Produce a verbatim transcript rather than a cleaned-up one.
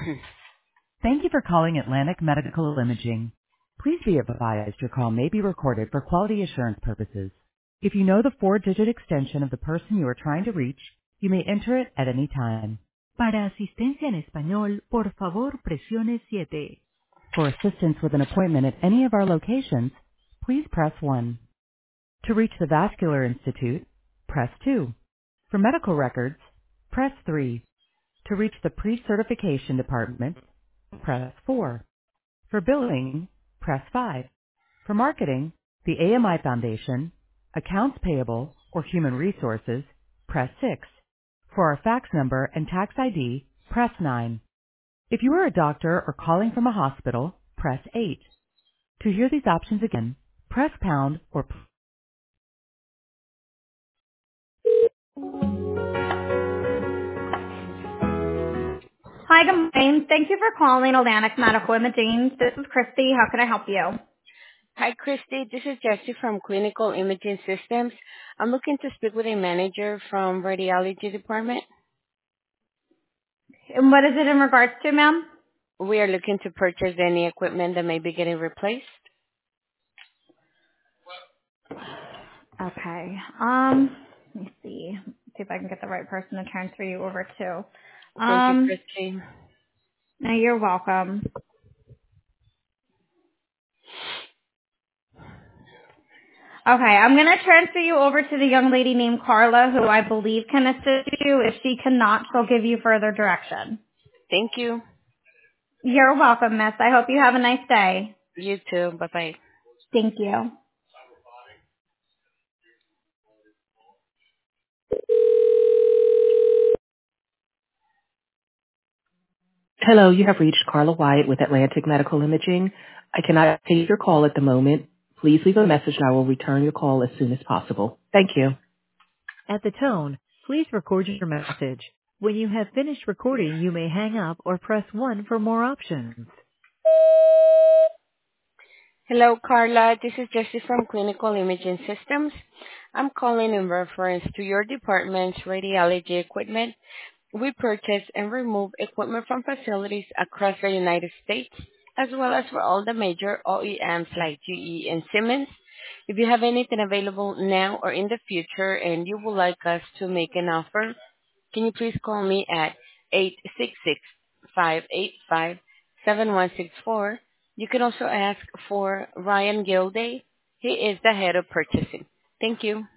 Thank you for calling Atlantic Medical Imaging. Please be advised your call may be recorded for quality assurance purposes. If you know the four-digit extension of the person you are trying to reach, you may enter it at any time. Para asistencia en español, por favor presione siete. For assistance with an appointment at any of our locations, please press one. To reach the Vascular Institute, press two. For medical records, press three. To reach the pre-certification department, press four. For billing, press five. For marketing, the A M I Foundation, accounts payable, or human resources, press six. For our fax number and tax I D, press nine. If you are a doctor or calling from a hospital, press eight. To hear these options again, press pound or p- Hi, good morning. Thank you for calling Atlantic Medical Imaging. This is Christy. How can I help you? Hi, Christy. This is Jessie from Clinical Imaging Systems. I'm looking to speak with a manager from radiology department. And what is it in regards to, ma'am? We are looking to purchase any equipment that may be getting replaced. Okay. Um, let me see. See if I can get the right person to transfer you over to. Thank you, Um, Christy. no, you're welcome. Okay, I'm going to transfer you over to the young lady named Carla, who I believe can assist you. If she cannot, she'll give you further direction. Thank you. You're welcome, miss. I hope you have a nice day. You too. Bye-bye. Thank you. Hello, you have reached Carla Wyatt with Atlantic Medical Imaging. I cannot take your call at the moment. Please leave a message and I will return your call as soon as possible. Thank you. At the tone, please record your message. When you have finished recording, you may hang up or press one for more options. Hello, Carla. This is Jessie from Clinical Imaging Systems. I'm calling in reference to your department's radiology equipment. We purchase and remove equipment from facilities across the United States, as well as for all the major O E Ms like G E and Siemens. If you have anything available now or in the future and you would like us to make an offer, can you please call me at eight six six, five eight five, seven one six four. You can also ask for Ryan Gilday. He is the head of purchasing. Thank you.